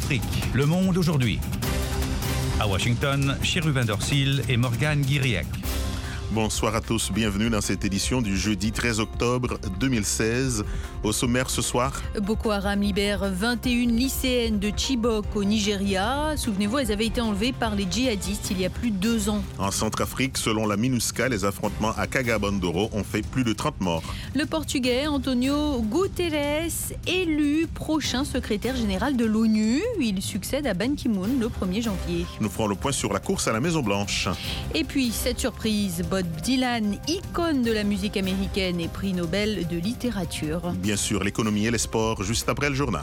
Centrafrique, Le Monde aujourd'hui. À Washington, Chérubin Dorsil et Morgane Guiriec. Bonsoir à tous, bienvenue dans cette édition du jeudi 13 octobre 2016. Au sommaire ce soir, Boko Haram libère 21 lycéennes de Chibok au Nigeria. Souvenez-vous, elles avaient été enlevées par les djihadistes il y a plus de 2 ans. En Centrafrique, selon la MINUSCA, les affrontements à Kaga-Bandoro ont fait plus de 30 morts. Le Portugais Antonio Guterres, élu prochain secrétaire général de l'ONU. Il succède à Ban Ki-moon le 1er janvier. Nous ferons le point sur la course à la Maison-Blanche. Et puis, cette surprise, Bob Dylan, icône de la musique américaine et prix Nobel de littérature. Bien sûr, l'économie et les sports, juste après le journal.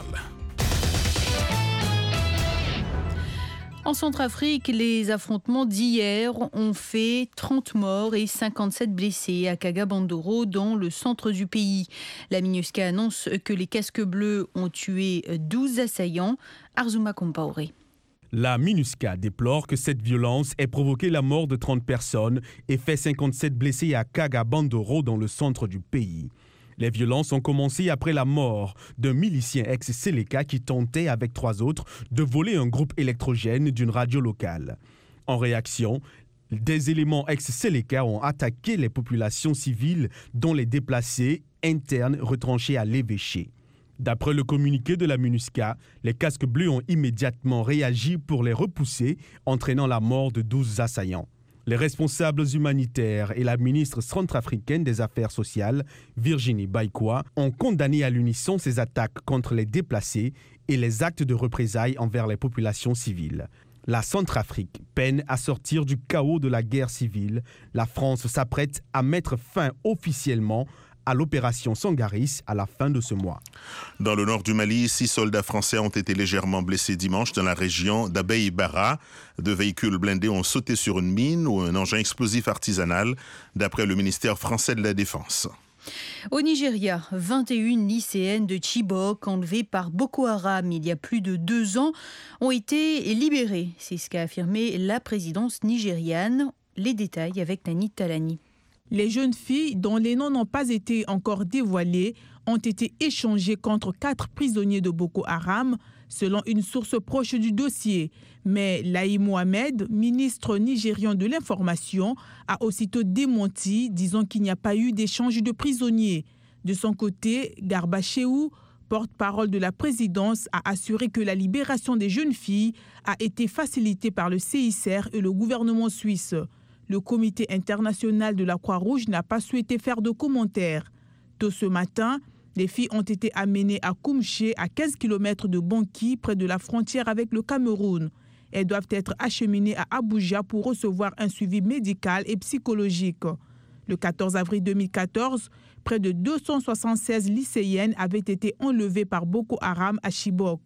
En Centrafrique, les affrontements d'hier ont fait 30 morts et 57 blessés à Kaga-Bandoro, dans le centre du pays. La MINUSCA annonce que les casques bleus ont tué 12 assaillants. Arzouma Compaoré. La MINUSCA déplore que cette violence ait provoqué la mort de 30 personnes et fait 57 blessés à Kaga-Bandoro, dans le centre du pays. Les violences ont commencé après la mort d'un milicien ex-Seleka qui tentait, avec 3 autres, de voler un groupe électrogène d'une radio locale. En réaction, des éléments ex-Seleka ont attaqué les populations civiles, dont les déplacés internes retranchés à l'évêché. D'après le communiqué de la MINUSCA, les casques bleus ont immédiatement réagi pour les repousser, entraînant la mort de 12 assaillants. Les responsables humanitaires et la ministre centrafricaine des Affaires sociales, Virginie Baïkoa, ont condamné à l'unisson ces attaques contre les déplacés et les actes de représailles envers les populations civiles. La Centrafrique peine à sortir du chaos de la guerre civile. La France s'apprête à mettre fin officiellement à l'opération Sangaris à la fin de ce mois. Dans le nord du Mali, 6 soldats français ont été légèrement blessés dimanche dans la région d'Abey-Bara. 2 véhicules blindés ont sauté sur une mine ou un engin explosif artisanal, d'après le ministère français de la Défense. Au Nigeria, 21 lycéennes de Chibok enlevées par Boko Haram il y a plus de 2 ans ont été libérées. C'est ce qu'a affirmé la présidence nigériane. Les détails avec Nani Talani. Les jeunes filles, dont les noms n'ont pas été encore dévoilés, ont été échangées contre 4 prisonniers de Boko Haram, selon une source proche du dossier. Mais Lahi Mohamed, ministre nigérian de l'Information, a aussitôt démenti, disant qu'il n'y a pas eu d'échange de prisonniers. De son côté, Garba Shehu, porte-parole de la présidence, a assuré que la libération des jeunes filles a été facilitée par le CICR et le gouvernement suisse. Le comité international de la Croix-Rouge n'a pas souhaité faire de commentaires. Tôt ce matin, les filles ont été amenées à Koumché, à 15 km de Banki, près de la frontière avec le Cameroun. Elles doivent être acheminées à Abuja pour recevoir un suivi médical et psychologique. Le 14 avril 2014, près de 276 lycéennes avaient été enlevées par Boko Haram à Chibok.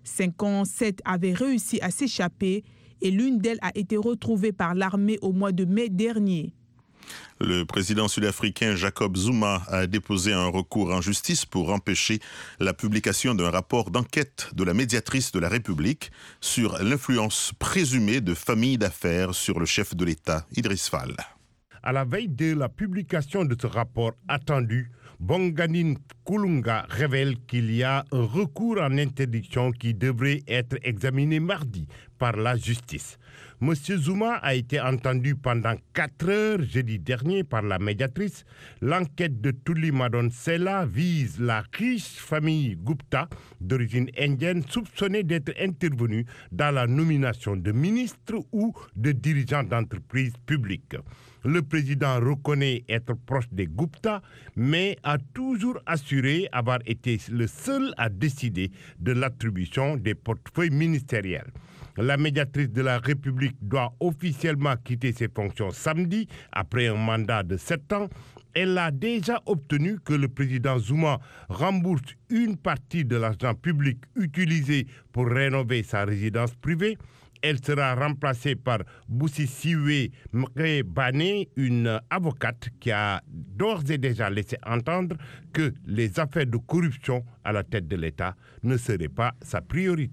57 avaient réussi à s'échapper et l'une d'elles a été retrouvée par l'armée au mois de mai dernier. Le président sud-africain Jacob Zuma a déposé un recours en justice pour empêcher la publication d'un rapport d'enquête de la médiatrice de la République sur l'influence présumée de familles d'affaires sur le chef de l'État, Idriss Fall. À la veille de la publication de ce rapport attendu, Bonganine Kulunga révèle qu'il y a un recours en interdiction qui devrait être examiné mardi par la justice. Monsieur Zuma a été entendu pendant 4 heures jeudi dernier par la médiatrice. L'enquête de Tuli Madonsela vise la riche famille Gupta d'origine indienne soupçonnée d'être intervenue dans la nomination de ministres ou de dirigeants d'entreprises publiques. Le président reconnaît être proche des Gupta, mais a toujours assuré avoir été le seul à décider de l'attribution des portefeuilles ministériels. La médiatrice de la République doit officiellement quitter ses fonctions samedi, après un mandat de 7 ans. Elle a déjà obtenu que le président Zuma rembourse une partie de l'argent public utilisé pour rénover sa résidence privée. Elle sera remplacée par Boussisiwe Mrebane, une avocate qui a d'ores et déjà laissé entendre que les affaires de corruption à la tête de l'État ne seraient pas sa priorité.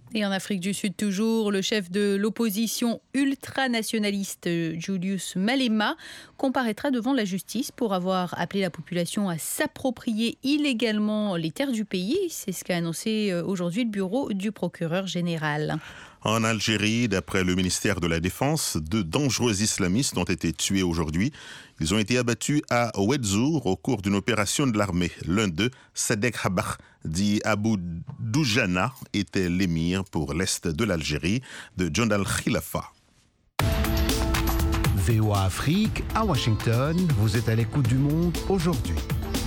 Et en Afrique du Sud toujours, le chef de l'opposition ultranationaliste Julius Malema comparaîtra devant la justice pour avoir appelé la population à s'approprier illégalement les terres du pays. C'est ce qu'a annoncé aujourd'hui le bureau du procureur général. En Algérie, d'après le ministère de la Défense, 2 dangereux islamistes ont été tués aujourd'hui. Ils ont été abattus à Ouedzour au cours d'une opération de l'armée. L'un d'eux, Sadek Habakh, dit Abu Doujana, était l'émir pour l'Est de l'Algérie de John al-Khilafa. VOA Afrique, à Washington, vous êtes à l'écoute du monde aujourd'hui.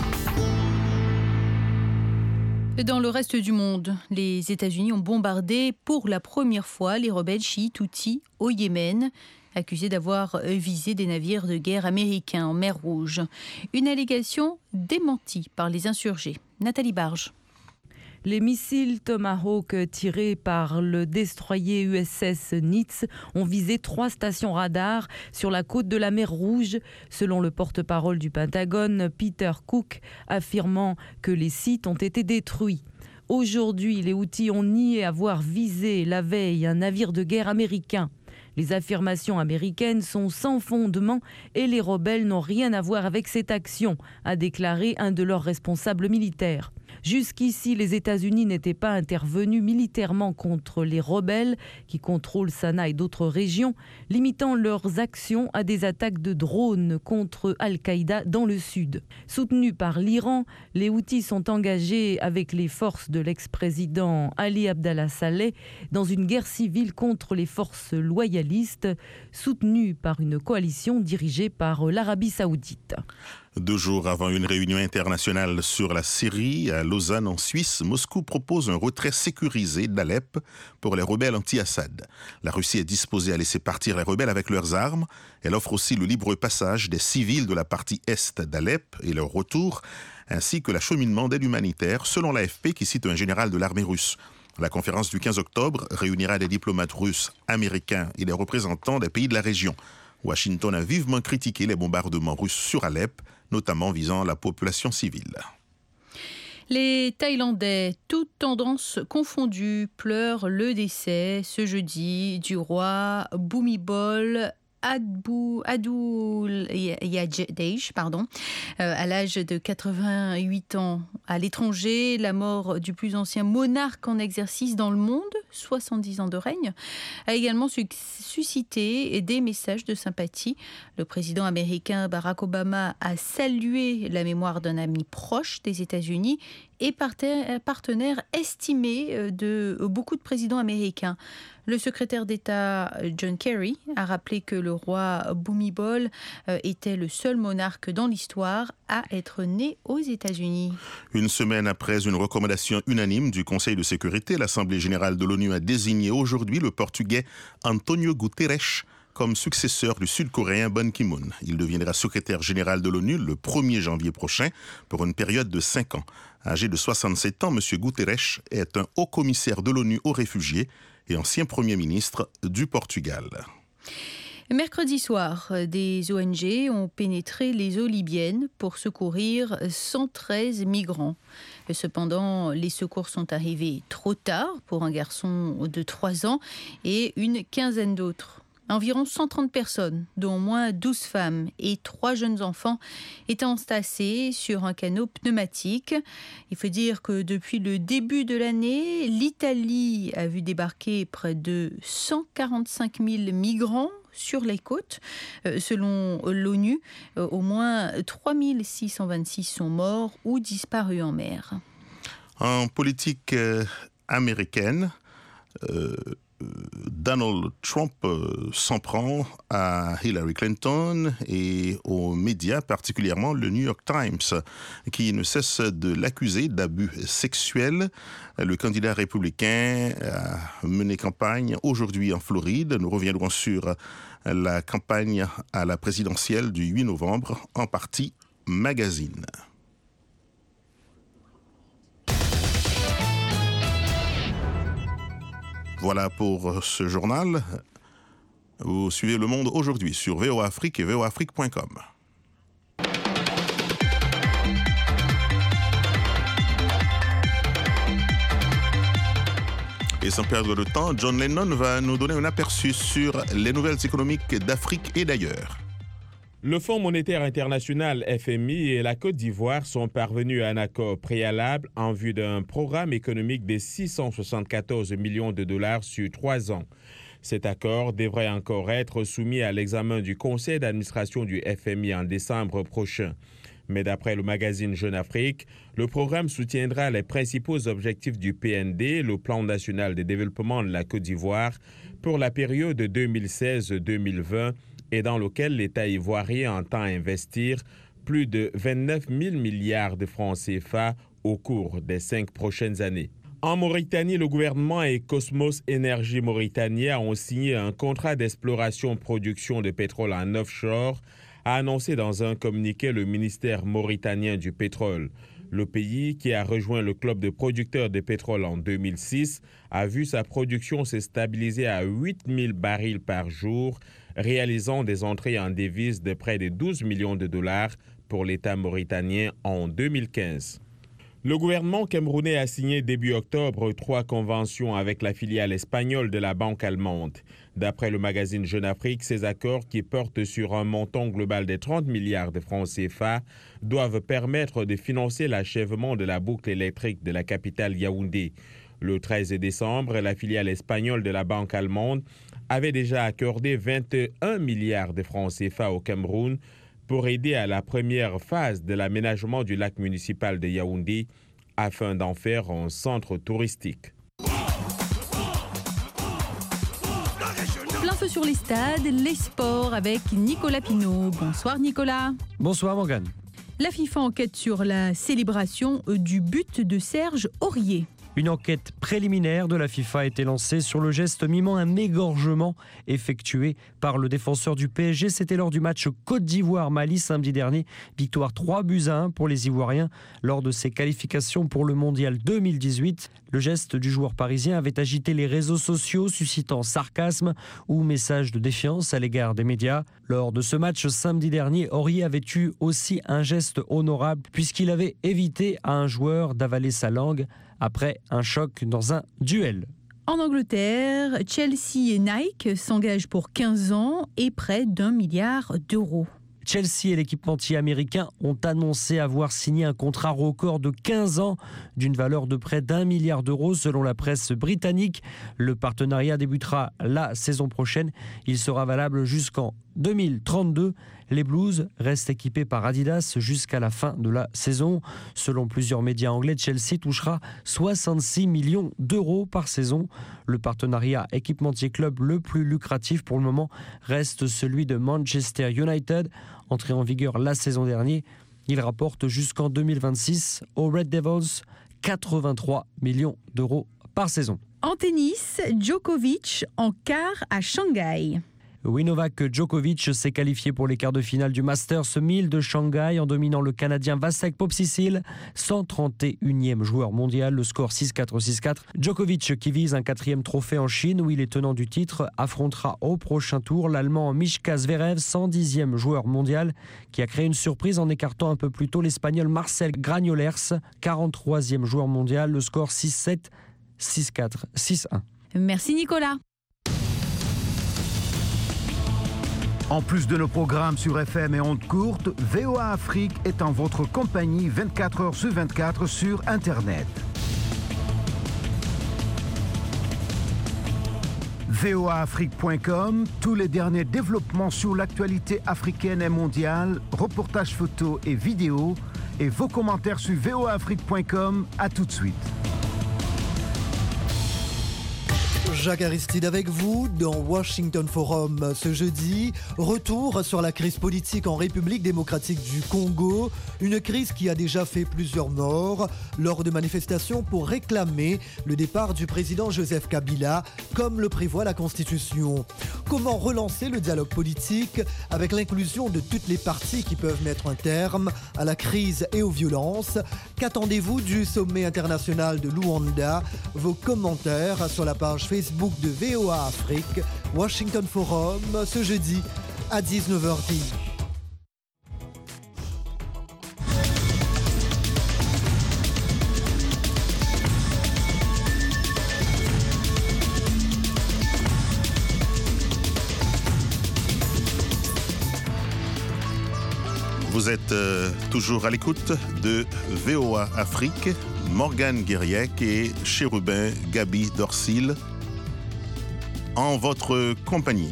Dans le reste du monde, les États-Unis ont bombardé pour la première fois les rebelles chiites Houthis au Yémen, accusés d'avoir visé des navires de guerre américains en mer Rouge. Une allégation démentie par les insurgés. Nathalie Barge. Les missiles Tomahawk tirés par le destroyer USS Nitz ont visé 3 stations radars sur la côte de la mer Rouge, selon le porte-parole du Pentagone, Peter Cook, affirmant que les sites ont été détruits. Aujourd'hui, les Houthis ont nié avoir visé la veille un navire de guerre américain. Les affirmations américaines sont sans fondement et les rebelles n'ont rien à voir avec cette action, a déclaré un de leurs responsables militaires. Jusqu'ici, les États-Unis n'étaient pas intervenus militairement contre les rebelles qui contrôlent Sanaa et d'autres régions, limitant leurs actions à des attaques de drones contre Al-Qaïda dans le sud. Soutenus par l'Iran, les Houthis sont engagés avec les forces de l'ex-président Ali Abdallah Saleh dans une guerre civile contre les forces loyalistes, soutenues par une coalition dirigée par l'Arabie saoudite. 2 jours avant une réunion internationale sur la Syrie, à Lausanne, en Suisse, Moscou propose un retrait sécurisé d'Alep pour les rebelles anti-Assad. La Russie est disposée à laisser partir les rebelles avec leurs armes. Elle offre aussi le libre passage des civils de la partie est d'Alep et leur retour, ainsi que l'acheminement d'aide humanitaire, selon l'AFP qui cite un général de l'armée russe. La conférence du 15 octobre réunira des diplomates russes, américains et des représentants des pays de la région. Washington a vivement critiqué les bombardements russes sur Alep, notamment visant la population civile. Les Thaïlandais, toutes tendances confondues, pleurent le décès ce jeudi du roi Bhumibol Adulyadej, à l'âge de 88 ans. À l'étranger, la mort du plus ancien monarque en exercice dans le monde, 70 ans de règne, a également suscité des messages de sympathie. Le président américain Barack Obama a salué la mémoire d'un ami proche des États-Unis et partenaire estimé de beaucoup de présidents américains. Le secrétaire d'État John Kerry a rappelé que le roi Bhumibol était le seul monarque dans l'histoire à être né aux États-Unis. Une semaine après une recommandation unanime du Conseil de sécurité, l'Assemblée générale de l'ONU a désigné aujourd'hui le Portugais António Guterres comme successeur du Sud-Coréen Ban Ki-moon. Il deviendra secrétaire général de l'ONU le 1er janvier prochain pour une période de 5 ans. Âgé de 67 ans, M. Guterres est un haut-commissaire de l'ONU aux réfugiés et ancien Premier ministre du Portugal. Mercredi soir, des ONG ont pénétré les eaux libyennes pour secourir 113 migrants. Cependant, les secours sont arrivés trop tard pour un garçon de 3 ans et une quinzaine d'autres. Environ 130 personnes, dont au moins 12 femmes et 3 jeunes enfants, étaient entassés sur un canot pneumatique. Il faut dire que depuis le début de l'année, l'Italie a vu débarquer près de 145 000 migrants sur les côtes. Selon l'ONU, au moins 3 626 sont morts ou disparus en mer. En politique américaine, Donald Trump s'en prend à Hillary Clinton et aux médias, particulièrement le New York Times, qui ne cesse de l'accuser d'abus sexuels. Le candidat républicain a mené campagne aujourd'hui en Floride. Nous reviendrons sur la campagne à la présidentielle du 8 novembre en partie magazine. Voilà pour ce journal. Vous suivez Le Monde aujourd'hui sur VOA Afrique et voaafrique.com. Et Et sans perdre de temps, John Lennon va nous donner un aperçu sur les nouvelles économiques d'Afrique et d'ailleurs. Le Fonds monétaire international FMI et la Côte d'Ivoire sont parvenus à un accord préalable en vue d'un programme économique de 674 millions de dollars sur 3 ans. Cet accord devrait encore être soumis à l'examen du conseil d'administration du FMI en décembre prochain. Mais d'après le magazine Jeune Afrique, le programme soutiendra les principaux objectifs du PND, le Plan national de développement de la Côte d'Ivoire, pour la période 2016-2020 et dans lequel l'État ivoirien entend investir plus de 29 000 milliards de francs CFA au cours des 5 prochaines années. En Mauritanie, le gouvernement et Cosmos Energy Mauritania ont signé un contrat d'exploration-production de pétrole en offshore, a annoncé dans un communiqué le ministère mauritanien du pétrole. Le pays, qui a rejoint le club de producteurs de pétrole en 2006, a vu sa production se stabiliser à 8 000 barils par jour, réalisant des entrées en devises de près de 12 millions de dollars pour l'État mauritanien en 2015. Le gouvernement camerounais a signé début octobre 3 conventions avec la filiale espagnole de la banque allemande. D'après le magazine Jeune Afrique, ces accords, qui portent sur un montant global de 30 milliards de francs CFA, doivent permettre de financer l'achèvement de la boucle électrique de la capitale Yaoundé. Le 13 décembre, la filiale espagnole de la banque allemande avait déjà accordé 21 milliards de francs CFA au Cameroun pour aider à la première phase de l'aménagement du lac municipal de Yaoundé afin d'en faire un centre touristique. Plein feu sur les stades, les sports avec Nicolas Pinault. Bonsoir Nicolas. Bonsoir Morgane. La FIFA enquête sur la célébration du but de Serge Aurier. Une enquête préliminaire de la FIFA a été lancée sur le geste mimant un égorgement effectué par le défenseur du PSG. C'était lors du match Côte d'Ivoire-Mali samedi dernier. Victoire 3-1 pour les Ivoiriens lors de ses qualifications pour le Mondial 2018. Le geste du joueur parisien avait agité les réseaux sociaux, suscitant sarcasme ou message de défiance à l'égard des médias. Lors de ce match samedi dernier, Aurier avait eu aussi un geste honorable puisqu'il avait évité à un joueur d'avaler sa langue après un choc dans un duel. En Angleterre, Chelsea et Nike s'engagent pour 15 ans et près d'1 milliard d'euros. Chelsea et l'équipementier américain ont annoncé avoir signé un contrat record de 15 ans d'une valeur de près d'1 milliard d'euros selon la presse britannique. Le partenariat débutera la saison prochaine. Il sera valable jusqu'en 2032. Les Blues restent équipés par Adidas jusqu'à la fin de la saison. Selon plusieurs médias anglais, Chelsea touchera 66 millions d'euros par saison. Le partenariat équipementier club le plus lucratif pour le moment reste celui de Manchester United. Entré en vigueur la saison dernière, il rapporte jusqu'en 2026 aux Red Devils 83 millions d'euros par saison. En tennis, Djokovic en quart à Shanghai. Oui, Novak Djokovic s'est qualifié pour les quarts de finale du Masters 1000 de Shanghai en dominant le Canadien Vasek Popsisil, 131e joueur mondial, le score 6-4, 6-4. Djokovic, qui vise un 4e trophée en Chine où il est tenant du titre, affrontera au prochain tour l'Allemand Mischa Zverev, 110e joueur mondial, qui a créé une surprise en écartant un peu plus tôt l'Espagnol Marcel Granollers, 43e joueur mondial, le score 6-7, 6-4, 6-1. Merci Nicolas. En plus de nos programmes sur FM et ondes courtes, VOA Afrique est en votre compagnie 24 heures sur 24 sur Internet. voaafrique.com, tous les derniers développements sur l'actualité africaine et mondiale, reportages photos et vidéos, et vos commentaires sur voaafrique.com. À tout de suite. Jacques Aristide avec vous dans Washington Forum ce jeudi. Retour sur la crise politique en République démocratique du Congo. Une crise qui a déjà fait plusieurs morts lors de manifestations pour réclamer le départ du président Joseph Kabila, comme le prévoit la Constitution. Comment relancer le dialogue politique avec l'inclusion de toutes les parties qui peuvent mettre un terme à la crise et aux violences? Qu'attendez-vous du sommet international de Luanda? Vos commentaires sur la page Facebook de VOA Afrique, Washington Forum, ce jeudi à 19h10. Vous êtes toujours à l'écoute de VOA Afrique, Morgane Guiriec et Chérubin Gabi Dorsil en votre compagnie.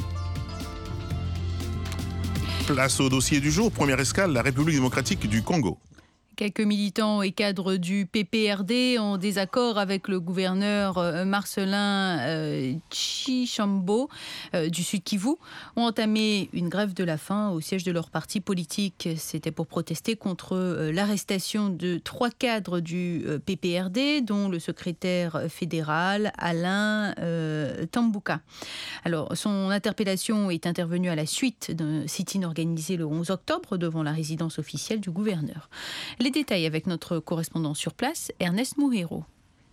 Place au dossier du jour. Première escale, la République démocratique du Congo. Quelques militants et cadres du PPRD en désaccord avec le gouverneur Marcelin Tshilombo du Sud Kivu ont entamé une grève de la faim au siège de leur parti politique. C'était pour protester contre l'arrestation de 3 cadres du PPRD, dont le secrétaire fédéral Alain Tambouka. Alors, son interpellation est intervenue à la suite d'un sit-in organisé le 11 octobre devant la résidence officielle du gouverneur. Les détails avec notre correspondant sur place, Ernest Mouhero.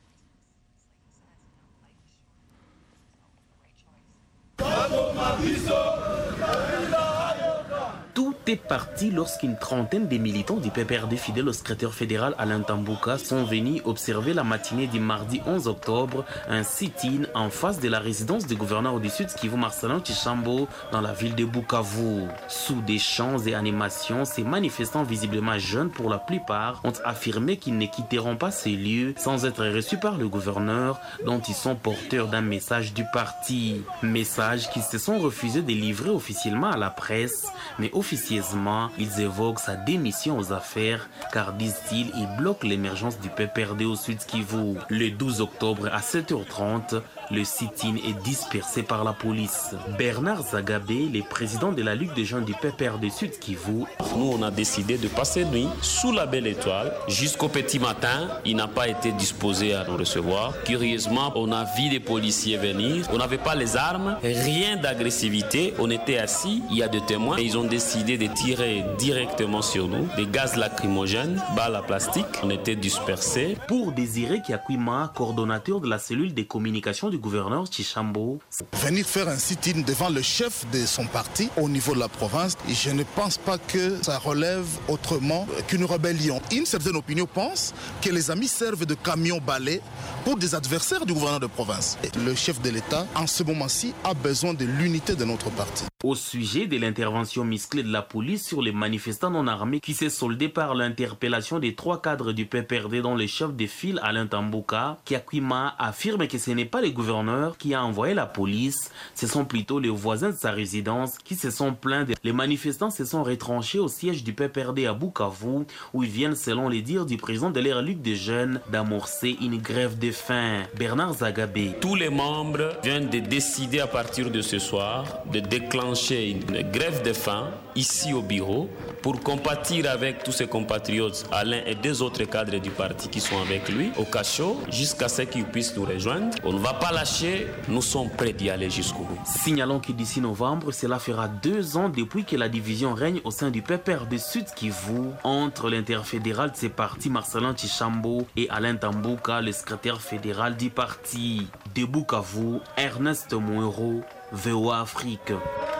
Tout est parti lorsqu'une trentaine de militants du PPRD fidèles au secrétaire fédéral Alain Tambouka sont venus observer la matinée du mardi 11 octobre un sit-in en face de la résidence du gouverneur du Sud Kivu Marcelin Tshilombo dans la ville de Bukavu. Sous des chants et animations, ces manifestants visiblement jeunes pour la plupart ont affirmé qu'ils ne quitteront pas ces lieux sans être reçus par le gouverneur dont ils sont porteurs d'un message du parti. Message qu'ils se sont refusés de livrer officiellement à la presse, mais officieusement, ils évoquent sa démission aux affaires car, disent-ils, il bloque l'émergence du PPRD au Sud Kivu. Le 12 octobre à 7h30, le sit-in est dispersé par la police. Bernard Zagabé, le président de la Ligue des jeunes du PPRD Sud Kivu. Nous, on a décidé de passer nuit sous la belle étoile. Jusqu'au petit matin, il n'a pas été disposé à nous recevoir. Curieusement, on a vu des policiers venir. On n'avait pas les armes, rien d'agressivité. On était assis, il y a des témoins. Et ils ont décidé de tirer directement sur nous des gaz lacrymogènes, balles à plastique. On était dispersés. Pour Désiré Kiakwima, coordonnateur de la cellule des communications du gouverneur Tshilombo. Venir faire un sit-in devant le chef de son parti au niveau de la province, je ne pense pas que ça relève autrement qu'une rébellion. Une certaine opinion pense que les amis servent de camions-balais pour des adversaires du gouverneur de province. Le chef de l'État, en ce moment-ci, a besoin de l'unité de notre parti. Au sujet de l'intervention musclée de la police sur les manifestants non armés qui s'est soldée par l'interpellation des 3 cadres du PPRD dont le chef de file Alain Tambouka, Kiakwima affirme que ce n'est pas le gouverneur qui a envoyé la police, ce sont plutôt les voisins de sa résidence qui se sont plaints. Les manifestants se sont retranchés au siège du PPRD à Bukavu où ils viennent, selon les dires du président de leur Ligue des jeunes, d'amorcer une grève de faim. Bernard Zagabé. Tous les membres viennent de décider à partir de ce soir de déclencher une grève de faim ici au bureau pour compatir avec tous ses compatriotes, Alain et 2 autres cadres du parti qui sont avec lui au cachot jusqu'à ce qu'ils puissent nous rejoindre. On ne va pas lâcher, nous sommes prêts d'y aller jusqu'au bout. Signalons que d'ici novembre, cela fera 2 ans depuis que la division règne au sein du PPRD Sud Kivu entre l'interfédéral de ses partis Marcelin Tshilombo et Alain Tambouka, le secrétaire fédéral du parti. De Bukavu, Ernest Mouhero, VOA Afrique.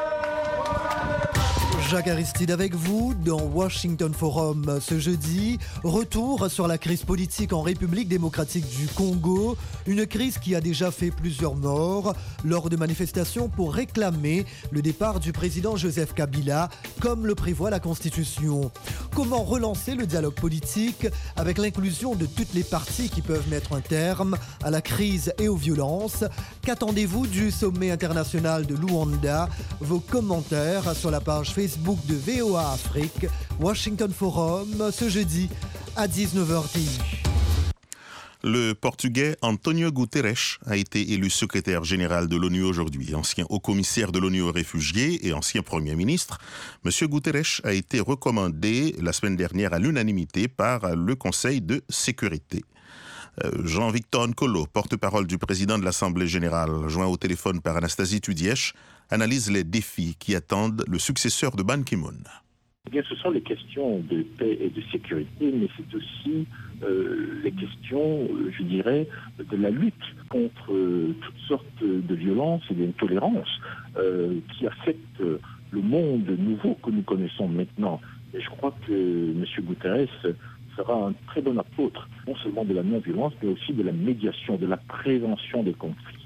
Jacques Aristide avec vous dans Washington Forum ce jeudi. Retour sur la crise politique en République démocratique du Congo. Une crise qui a déjà fait plusieurs morts lors de manifestations pour réclamer le départ du président Joseph Kabila, comme le prévoit la Constitution. Comment relancer le dialogue politique avec l'inclusion de toutes les parties qui peuvent mettre un terme à la crise et aux violences? Qu'attendez-vous du sommet international de Luanda? Vos commentaires sur la page Facebook de VOA Afrique, Washington Forum, ce jeudi à 19h TU. Le Portugais António Guterres a été élu secrétaire général de l'ONU aujourd'hui. Ancien haut-commissaire de l'ONU aux réfugiés et ancien Premier ministre, M. Guterres a été recommandé la semaine dernière à l'unanimité par le Conseil de sécurité. Jean-Victor Nkolo, porte-parole du président de l'Assemblée générale, joint au téléphone par Anastasie Tudièche, analyse les défis qui attendent le successeur de Ban Ki-moon. Eh bien, ce sont les questions de paix et de sécurité, mais c'est aussi les questions, je dirais, de la lutte contre toutes sortes de violences et d'intolérances qui affectent le monde nouveau que nous connaissons maintenant. Et je crois que M. Guterres sera un très bon apôtre, non seulement de la non-violence, mais aussi de la médiation, de la prévention des conflits.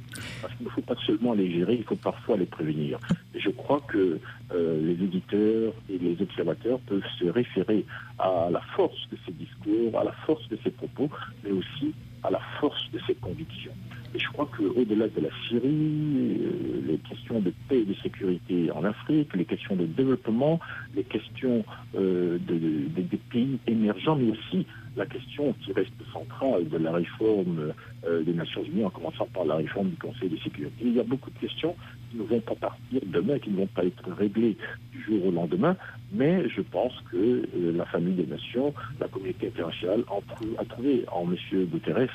parce qu'il ne faut pas seulement les gérer, il faut parfois les prévenir. Et je crois que les éditeurs et les observateurs peuvent se référer à la force de ces discours, à la force de ces propos, mais aussi à la force de ses convictions. Et je crois qu'au-delà de la Syrie, les questions de paix et de sécurité en Afrique, les questions de développement, les questions des pays émergents, mais aussi la question qui reste centrale de la réforme des Nations Unies, en commençant par la réforme du Conseil de sécurité. Il y a beaucoup de questions qui ne vont pas partir demain, qui ne vont pas être réglées du jour au lendemain, mais je pense que la famille des nations, la communauté internationale a trouvé en M. Guterres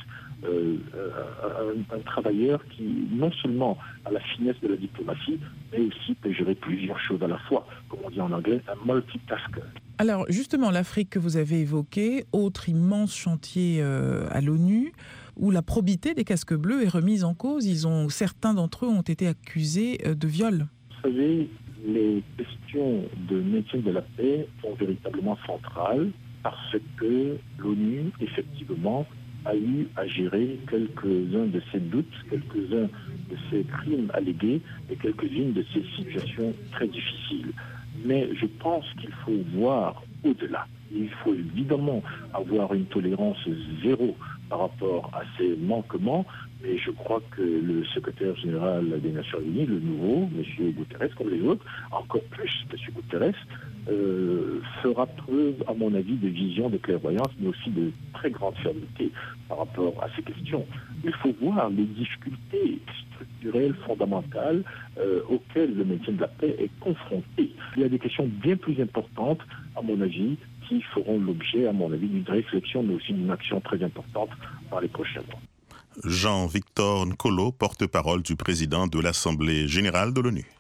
un travailleur qui non seulement a la finesse de la diplomatie, mais aussi peut gérer plusieurs choses à la fois, comme on dit en anglais, un multitasker. Alors justement, l'Afrique que vous avez évoquée, autre immense chantier à l'ONU, où la probité des casques bleus est remise en cause. Certains d'entre eux ont été accusés de viol. Vous savez, les questions de maintien de la paix sont véritablement centrales parce que l'ONU, effectivement, a eu à gérer quelques-uns de ces doutes, quelques-uns de ces crimes allégués et quelques-unes de ces situations très difficiles. Mais je pense qu'il faut voir au-delà. Il faut évidemment avoir une tolérance zéro par rapport à ces manquements, mais je crois que le secrétaire général des Nations Unies, le nouveau, M. Guterres, comme les autres, encore plus M. Guterres, fera preuve, à mon avis, de vision, de clairvoyance, mais aussi de très grande fermeté par rapport à ces questions. Il faut voir les difficultés structurelles, fondamentales, auxquelles le maintien de la paix est confronté. Il y a des questions bien plus importantes, à mon avis, qui feront l'objet, à mon avis, d'une réflexion, mais aussi d'une action très importante dans les prochains mois. Jean-Victor Nkolo, porte-parole du président de l'Assemblée générale de l'ONU.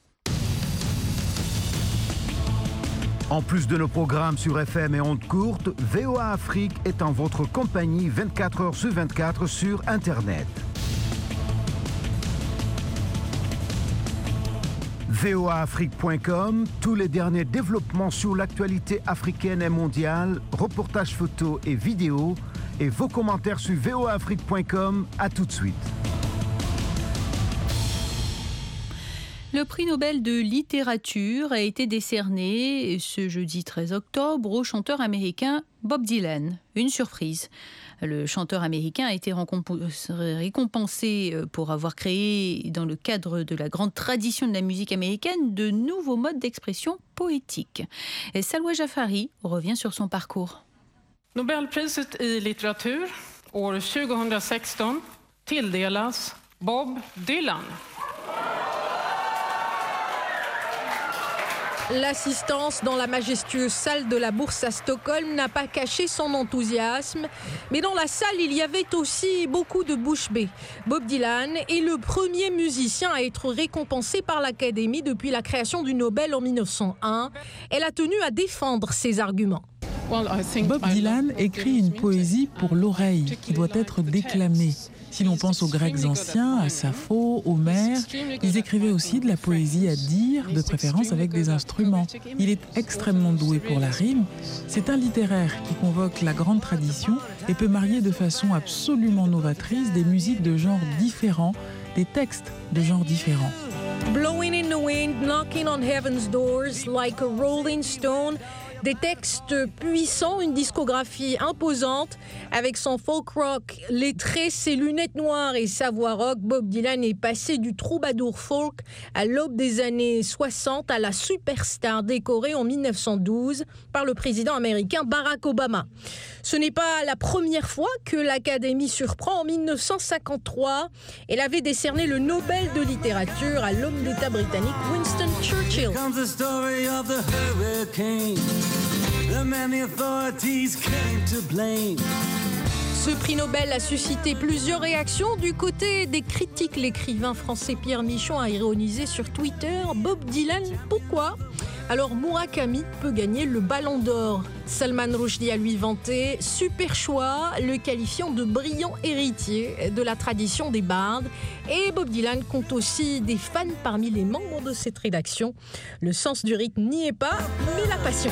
En plus de nos programmes sur FM et ondes courtes, VOA Afrique est en votre compagnie 24 heures sur 24 sur Internet. voaafrique.com, tous les derniers développements sur l'actualité africaine et mondiale, reportages photos et vidéos, et vos commentaires sur voaafrique.com. À tout de suite. Le prix Nobel de littérature a été décerné ce jeudi 13 octobre au chanteur américain Bob Dylan. Une surprise. Le chanteur américain a été récompensé pour avoir créé, dans le cadre de la grande tradition de la musique américaine, de nouveaux modes d'expression poétiques. Et Salwa Jafari revient sur son parcours. Nobelpriset i litteratur år 2016 tilldelas Bob Dylan. L'assistance dans la majestueuse salle de la Bourse à Stockholm n'a pas caché son enthousiasme. Mais dans la salle, il y avait aussi beaucoup de bouche bée. Bob Dylan est le premier musicien à être récompensé par l'Académie depuis la création du Nobel en 1901. Elle a tenu à défendre ses arguments. Bob Dylan écrit une poésie pour l'oreille qui doit être déclamée. Si l'on pense aux Grecs anciens, à Sappho, Homère, ils écrivaient aussi de la poésie à dire, de préférence avec des instruments. Il est extrêmement doué pour la rime. C'est un littéraire qui convoque la grande tradition et peut marier de façon absolument novatrice des musiques de genres différents, des textes de genres différents. Blowing in the wind, knocking on heaven's doors, like a rolling stone. Des textes puissants, une discographie imposante. Avec son folk rock, les traits, ses lunettes noires et sa voix rock, Bob Dylan est passé du troubadour folk à l'aube des années 60 à la superstar décorée en 1912 par le président américain Barack Obama. Ce n'est pas la première fois que l'Académie surprend. En 1953, elle avait décerné le Nobel de littérature à l'homme d'État britannique Winston Churchill. Ce prix Nobel a suscité plusieurs réactions. Du côté des critiques, l'écrivain français Pierre Michon a ironisé sur Twitter « Bob Dylan, pourquoi ?» Alors Murakami peut gagner le Ballon d'Or. Salman Rushdie a lui vanté « Super choix », le qualifiant de brillant héritier de la tradition des bardes. Et Bob Dylan compte aussi des fans parmi les membres de cette rédaction. Le sens du rythme n'y est pas, mais la passion.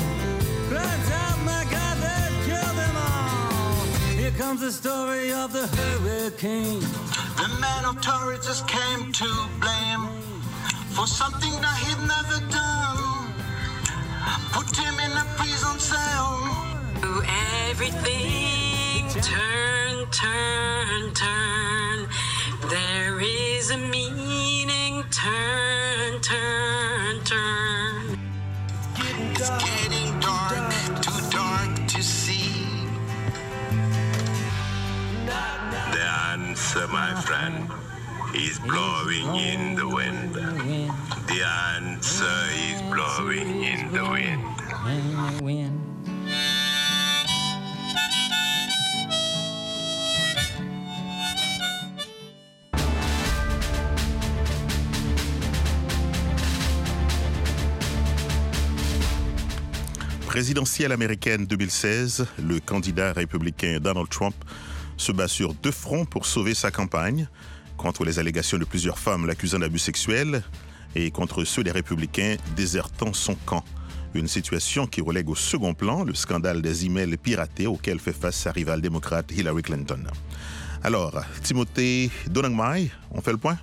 Here comes the story of the hurricane. The man authorities came to blame for something that he'd never done. Put him in a prison cell. Everything turn, turn, turn. There is a meaning. Turn, turn, turn. It's getting dark, too dark to see. The answer, my friend, is blowing in the wind. The answer is blowing in the wind. Présidentielle américaine 2016, le candidat républicain Donald Trump se bat sur deux fronts pour sauver sa campagne, contre les allégations de plusieurs femmes l'accusant d'abus sexuels et contre ceux des républicains désertant son camp. Une situation qui relègue au second plan le scandale des emails piratés auquel fait face sa rivale démocrate Hillary Clinton. Alors, Timothée Donangmai, on fait le point?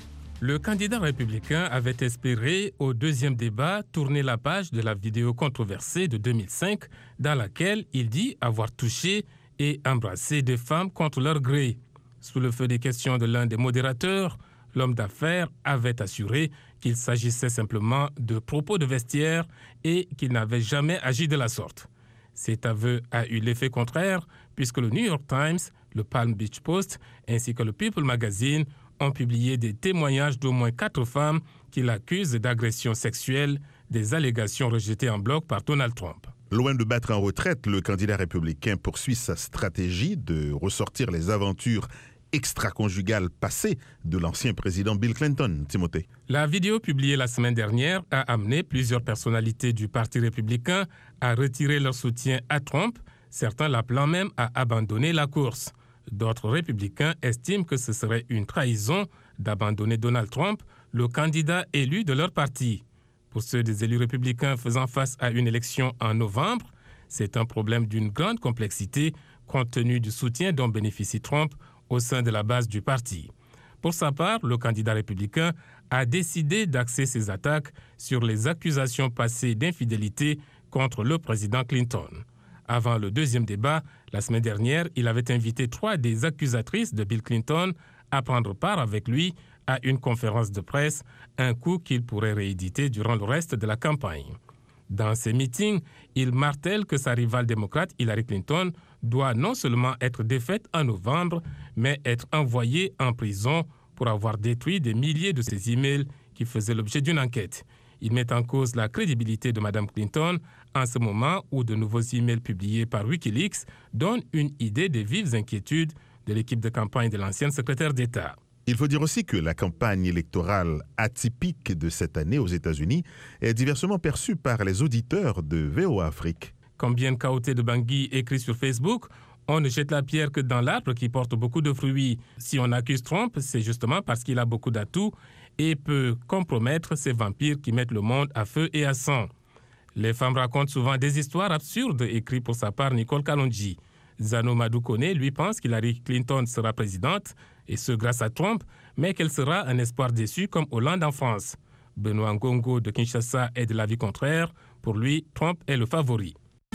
Le candidat républicain avait espéré, au deuxième débat, tourner la page de la vidéo controversée de 2005 dans laquelle il dit avoir touché et embrassé des femmes contre leur gré. Sous le feu des questions de l'un des modérateurs, l'homme d'affaires avait assuré qu'il s'agissait simplement de propos de vestiaire et qu'il n'avait jamais agi de la sorte. Cet aveu a eu l'effet contraire puisque le New York Times, le Palm Beach Post ainsi que le People Magazine ont publié des témoignages d'au moins 4 femmes qui l'accusent d'agression sexuelle, des allégations rejetées en bloc par Donald Trump. Loin de battre en retraite, le candidat républicain poursuit sa stratégie de ressortir les aventures extra-conjugales passées de l'ancien président Bill Clinton. Timothée. La vidéo publiée la semaine dernière a amené plusieurs personnalités du Parti républicain à retirer leur soutien à Trump, certains l'appelant même à abandonner la course. D'autres républicains estiment que ce serait une trahison d'abandonner Donald Trump, le candidat élu de leur parti. Pour ceux des élus républicains faisant face à une élection en novembre, c'est un problème d'une grande complexité compte tenu du soutien dont bénéficie Trump au sein de la base du parti. Pour sa part, le candidat républicain a décidé d'axer ses attaques sur les accusations passées d'infidélité contre le président Clinton. Avant le deuxième débat, la semaine dernière, il avait invité 3 des accusatrices de Bill Clinton à prendre part avec lui à une conférence de presse, un coup qu'il pourrait rééditer durant le reste de la campagne. Dans ces meetings, il martèle que sa rivale démocrate Hillary Clinton doit non seulement être défaite en novembre, mais être envoyée en prison pour avoir détruit des milliers de ses emails qui faisaient l'objet d'une enquête. Il met en cause la crédibilité de Mme Clinton en ce moment où de nouveaux emails publiés par Wikileaks donnent une idée des vives inquiétudes de l'équipe de campagne de l'ancienne secrétaire d'État. Il faut dire aussi que la campagne électorale atypique de cette année aux États-Unis est diversement perçue par les auditeurs de VOA Afrique. Comme bien Kaoté de Bangui écrit sur Facebook, on ne jette la pierre que dans l'arbre qui porte beaucoup de fruits. Si on accuse Trump, c'est justement parce qu'il a beaucoup d'atouts et peut compromettre ces vampires qui mettent le monde à feu et à sang. Les femmes racontent souvent des histoires absurdes, écrit pour sa part Nicole Kalonji. Zano Madoukone, lui, pense qu'Hillary Clinton sera présidente, et ce grâce à Trump, mais qu'elle sera un espoir déçu comme Hollande en France. Benoît Ngongo de Kinshasa est de l'avis contraire. Pour lui, Trump est le favori.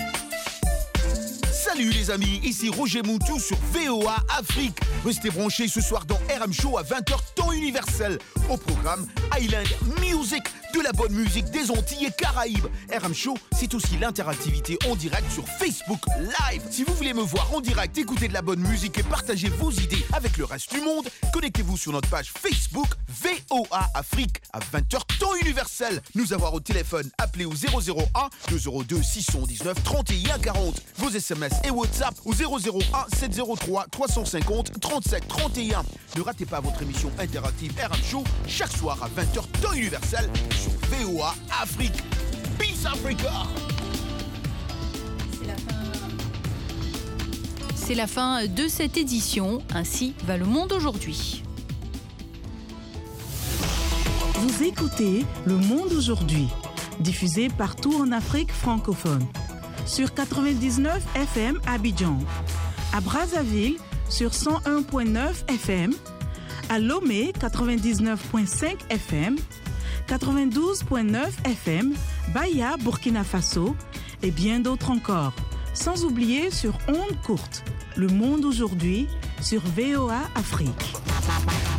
Salut les amis, ici Roger Moutou sur VOA Afrique. Restez branchés ce soir dans RM Show à 20h temps universel. Au programme Island Music, de la bonne musique des Antilles et Caraïbes. RM Show, c'est aussi l'interactivité en direct sur Facebook Live. Si vous voulez me voir en direct, écouter de la bonne musique et partager vos idées avec le reste du monde, connectez-vous sur notre page Facebook VOA Afrique à 20h temps universel. Nous avoir au téléphone, appelez au 001 202 619 31 40. Vos SMS et WhatsApp au 001 703 350 37 31. Ne ratez pas votre émission interactive RM Show chaque soir à 20h temps universel sur VOA Afrique. Peace Africa! C'est la fin de cette édition. Ainsi va le monde aujourd'hui. Vous écoutez Le Monde aujourd'hui, diffusé partout en Afrique francophone. Sur 99 FM à Abidjan, à Brazzaville sur 101.9 FM, À Lomé, 99.5 FM, 92.9 FM, Bahia, Burkina Faso et bien d'autres encore. Sans oublier sur ondes courtes, Le Monde aujourd'hui sur VOA Afrique.